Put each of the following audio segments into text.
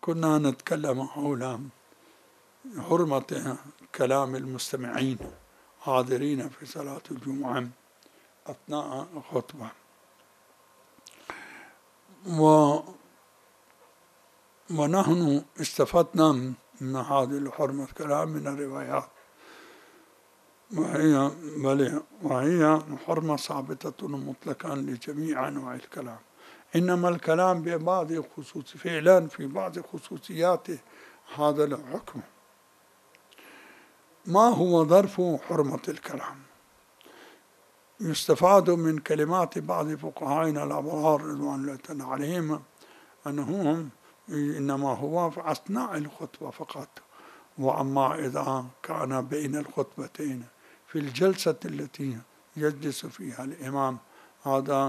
كنا نتكلم حول حرمة كلام المستمعين حاضرين في صلاة الجمعة أثناء الخطبة، ونحن استفدنا من هذه الحرمة الكلام من الروايات، وهي حرمة ثابتة مطلقا لجميع أنواع الكلام، إنما الكلام ببعض فعلا في بعض خصوصياته هذا الحكم. ما هو ظرف حرمة الكلام؟ يستفاد من كلمات بعض فقهائنا الأبرار رضوان الله تعالى عليهم أنهم إنما هو في أثناء الخطبة فقط، وأما إذا كان بين الخطبتين في الجلسة التي يجلس فيها الإمام هذا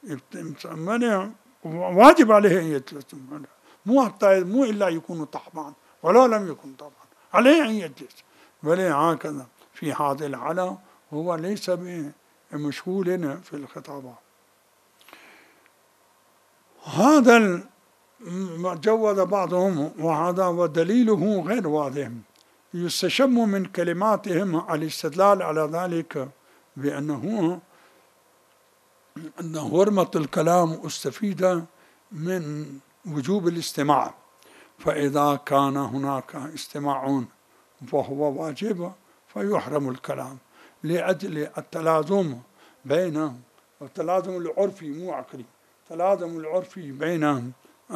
واجب عليه أن يجلس، مو إلا يكون طبعا ولا لم يكن طبعا عليه أن يجلس، بل هكذا في هذه الحالة هو ليس بمشغول في الخطابات. هذا جوز بعضهم وهذا ودليله غير واضح، يستشم من كلماتهم الاستدلال على ذلك بأنه أن حرمة الكلام استفيد من وجوب الاستماع، فإذا كان هناك استماع فهو واجب فيحرم الكلام لأجل التلازم بين التلازم العرفي مو عقلي، التلازم العرفي بين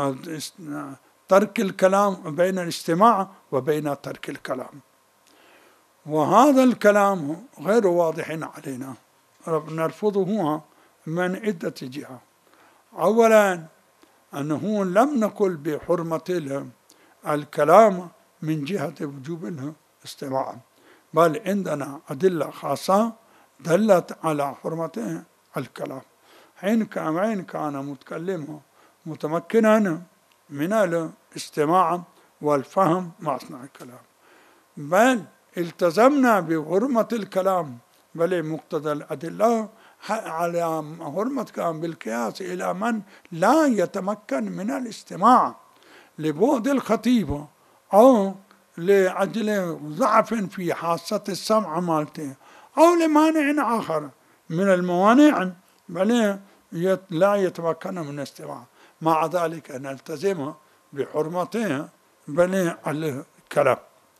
ترك الكلام، بين الاستماع وبين ترك الكلام، وهذا الكلام غير واضح علينا نرفضه من عدة جهة. أولا أنه لم نقل بحرمة الكلام من جهة وجوب الاستماع، بل عندنا أدلة خاصة دلت على حرمة الكلام حين كان متكلم متمكنا من الاستماع والفهم مع أثناء الكلام، بل التزمنا بحرمة الكلام بل مقتضى الأدلة على حرمة الكلام بالقياس إلى من لا يتمكن من الاستماع لبعد الخطيب أو لأجل ضعف في حاسة السمع مالته أو لمانع آخر من الموانع بل لا يتمكن من الاستماع، مع ذلك نلتزم بحرمته بل الكلام،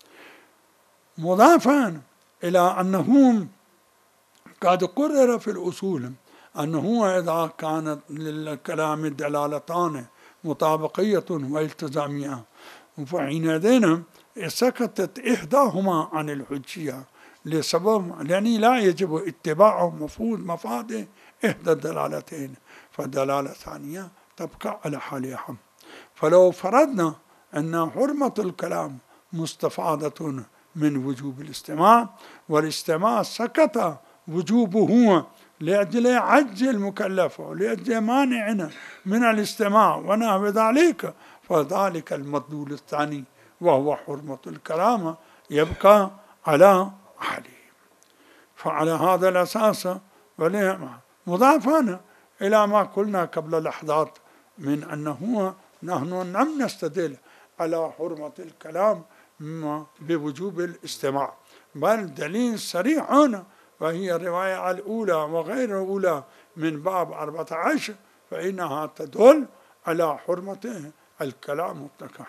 مضافا إلى أنه قد قرر في الأصول أنه إذا كانت للكلام دلالتان مطابقية والتزامية فحينئذ سكتت إحداهما عن الحجية لسبب لأنه لا يجب اتباع مفاد إحدى الدلالتين، فالدلالة الثانية تبقى على حالها. فلو فرضنا أن حرمة الكلام مستفادة من وجوب الاستماع، والاستماع سكت وجوبه لأجل عجز المكلف ولأجل مانع من الاستماع ونحو ذلك، فذلك المدلول الثاني وهو حرمة الكلام يبقى على حاله. فعلى هذا الأساس مضافا إلى ما قلنا قبل لحظات من أنه نحن لم نستدل على حرمة الكلام بوجوب الاستماع، بل دليل صريح وهي الرواية الأولى وغير الأولى من باب 14 فإنها تدل على حرمة الكلام مطلقا.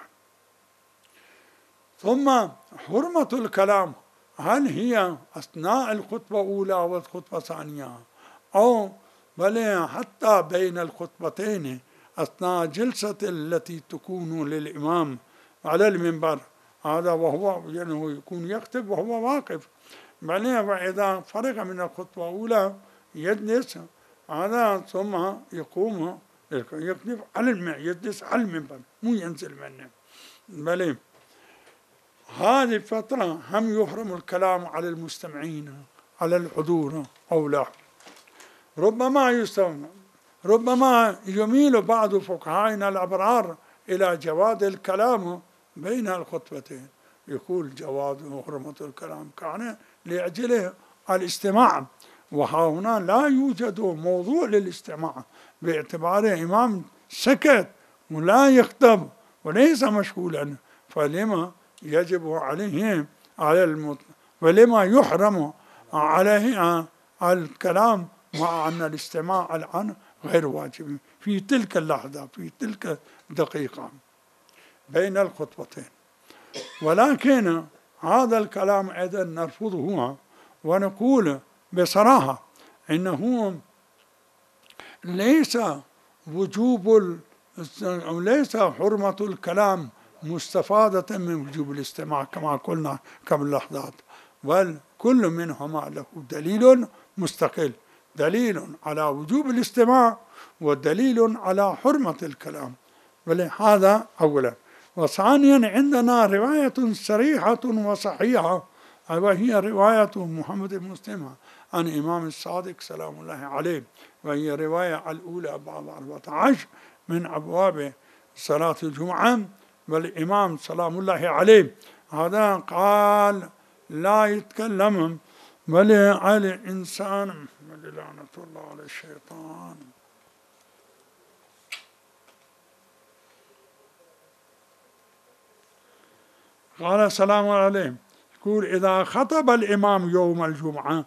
ثم حرمة الكلام هل هي أثناء الخطبة الأولى والخطبة الثانية أو بل حتى بين الخطبتين أثناء جلسة التي تكون للإمام على المنبر، هذا وهو يعني يكون يخطب وهو واقف، بل وإذا فرغ من الخطبة الأولى يجلس هذا ثم يقوم يخطب يجلس على المنبر مو ينزل منه، بل هذه الفترة هم يحرم الكلام على المستمعين على الحضور أو لا. ربما يميل بعض فقهائنا الأبرار إلى جواز الكلام بين الخطبتين، يقول جواز حرمة الكلام كان لأجل الاستماع، وها هنا لا يوجد موضوع للاستماع باعتبار إمام سكت ولا يخطب وليس مشغولا، فلما يجب عليه ولما يحرم عليه الكلام مع أن الاستماع الآن غير واجب في تلك اللحظة في تلك الدقيقة بين الخطبتين. ولكن هذا الكلام أيضا نرفضه ونقول بصراحة إنه ليس ليس حرمة الكلام مستفادة من وجوب الاستماع كما قلنا قبل لحظات، بل كل منهما له دليل مستقل، دليل على وجوب الاستماع ودليل على حرمة الكلام. ولهذا أولا. وثانيا عندنا رواية صريحة وصحيحة، وهي رواية محمد بن مسلم عن إمام الصادق سلام الله عليه، وهي رواية الأولى باب 14 من أبواب صلاة الجمعة. والإمام سلام الله عليه هذا قال لا يتكلم بل على الإنسان لعنة الله على الشيطان. قال سلام عليه يقول إذا خطب الإمام يوم الجمعة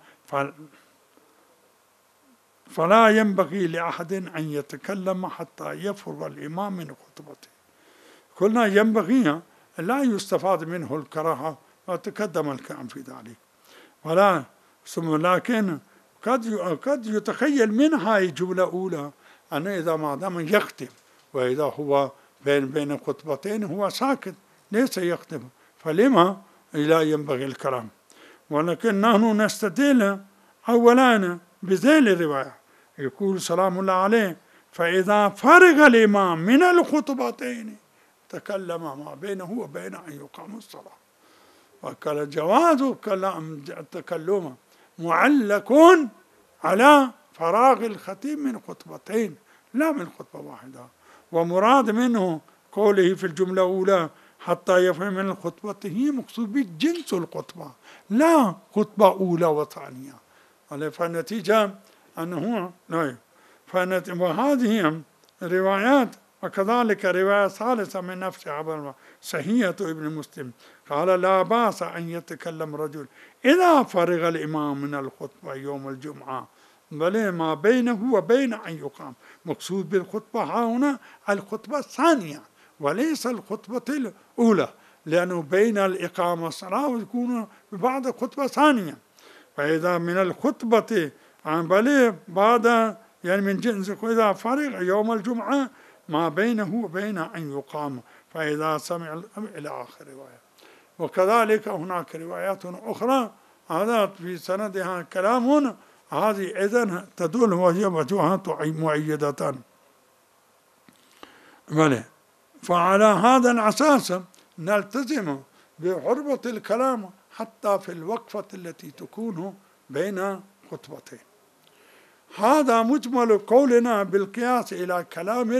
فلا ينبغي لأحد أن يتكلم حتى يفرغ الإمام من خطبته. قلنا ينبغي لا يستفاد منه الكراهة وتقدم الكلام في ذلك، ولا لكن قد يتخيل منها الجملة الأولى أن إذا ما دام يختم وإذا هو بين خطبتين هو ساكت ليس يختم فلما لا ينبغي الكلام. ولكن نحن نستدل أولا بذيل الرواية يقول سلام الله عليه فإذا فرغ الإمام من الخطبتين تكلم ما بينه وبين أن يقام الصلاة. وكان جواز كلام التكلم معلق على فراغ الخطيب من خطبتين لا من خطبة واحدة، ومراد منه قوله في الجملة الأولى حتى يفهم من خطبته مقصود بجنس الخطبة لا خطبة أولى وثانية. فالنتيجة أنه لا وهذه روايات. وكذلك رواية ثالثة من نفس عبر صحيحة ابن مسلم قال لا بأس أن يتكلم رجل إذا فرغ الإمام من الخطبة يوم الجمعة بل ما بينه وبين أن يقام. مقصود بالخطبة هنا الخطبة الثانية وليس الخطبة الأولى، لأنه بين الإقامة والصلاة ويكون بعد خطبة ثانية. فإذا من الخطبة بل بعد يعني من جنس إذا فرغ يوم الجمعة ما بينه وبين أن يقام فإذا سمع الأمر إلى آخر رواية. وكذلك هناك روايات أخرى هذا في سندها كلام هذه إذن تدل وهي وجوهات مؤيدة. بلى فعلى هذا الأساس نلتزم بحرمة الكلام حتى في الوقفة التي تكون بين خطبتين. هذا مجمل قولنا بالقياس إلى كلام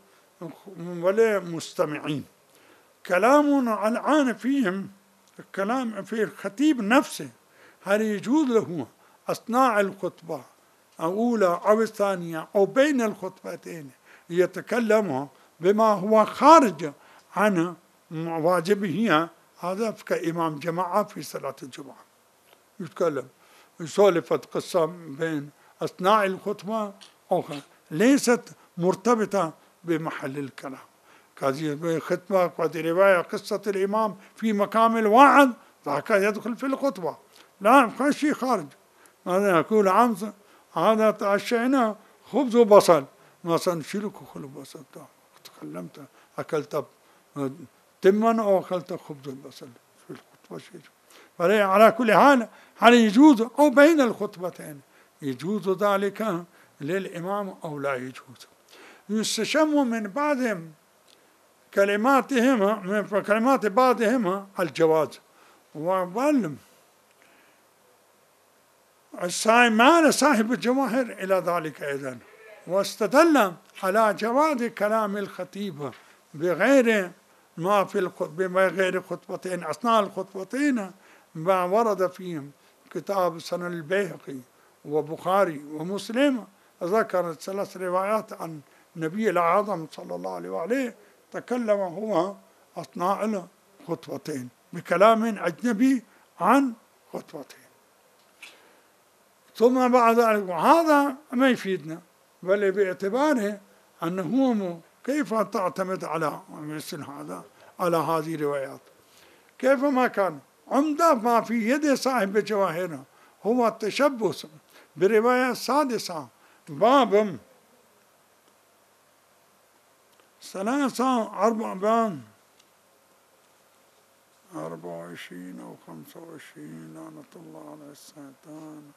المستمعين. كلامنا الآن فيهم الكلام في الخطيب نفسه هل يجوز له أثناء الخطبة الأولى أو الثانية أو بين الخطبتين يتكلم بما هو خارج عن واجبه، هذا كإمام جماعة في صلاة الجمعة يتكلم يسولف قصة بين أثناء الخطبة أخرى ليست مرتبطة بمحل الكلام. هذه خطبة وهذه رواية قصة الإمام في مقام الوعظ فهكذا يدخل في الخطبة لا شيء خارج. هذا يقول عمز هذا تعشينا خبز وبصل مثلا شيلك خبز وبصل تكلمت أكلت تما أو أكلت خبز وبصل في الخطبة شيء. على كل حال هل يجوز أو بين الخطبتين يجوز ذلك للإمام أو لا يجوز. يستشم من بعضهم كلماتهم من كلمات بعضهم الجواز وظلم مال صاحب الجواهر إلى ذلك أيضا واستدل على جواز كلام الخطيب بغير ما في بغير خطبتين أثناء الخطبتين ما ورد فيهم كتاب سنن البيهقي وبخاري ومسلم ذكر 3 روايات عن النبي الأعظم صلى الله عليه وآله تكلم هو أثناء الخطبتين بكلام أجنبي عن خطبتين. ثم بعد ذلك وهذا ما يفيدنا، بل باعتباره أنه كيف تعتمد على مثل هذا على هذه الروايات؟ كيف ما كان عمدة ما في يد صاحب جواهرنا هو التشبث برواية السادسة باب 24 أو 25 لعنة الله على الشيطان.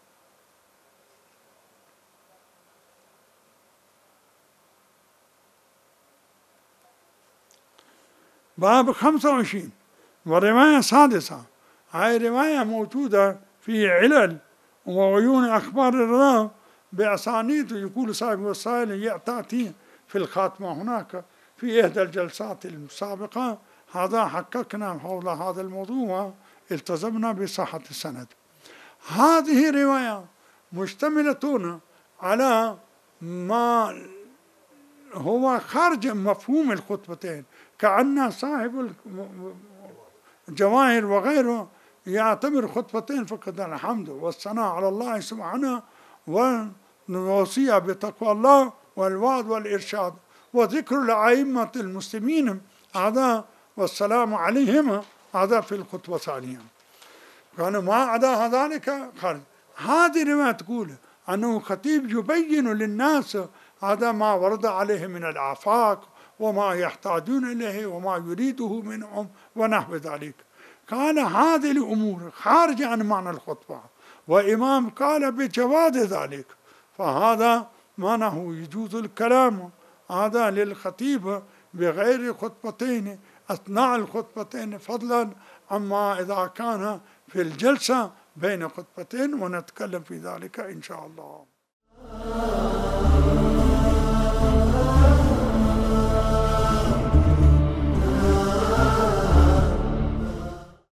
باب 25 والرواية السادسة، هاي رواية موجودة في علل وعيون أخبار الرواة بأسانيد، يقول صاحب الوسائل تأتي في الخاتمة هناك في إحدى الجلسات السابقة. هذا حققنا حول هذا الموضوع التزمنا بصحة السند. هذه رواية مشتملة على ما هو خارج مفهوم الخطبتين، كأن صاحب الجواهر وغيره يعتبر خطبتين فقط الحمد والثناء على الله سبحانه والوصية بتقوى الله والوعد والإرشاد وذكر لأئمة المسلمين هذا والسلام عليهم هذا في الخطبة الثانية. كان ما عدا ذلك خارج. هذه الرواية تقول أنه خطيب يبين للناس هذا ما ورد عليه من الآفاق وما يحتاجون إليه وما يريده منهم ونحو ذلك. قال هذه الأمور خارجة عن معنى الخطبة، وإمام قال بجواز ذلك، فهذا معناه يجوز الكلام هذا للخطيب بغير خطبتين أثناء الخطبتين، فضلا عما إذا كان في الجلسة بين خطبتين، ونتكلم في ذلك إن شاء الله.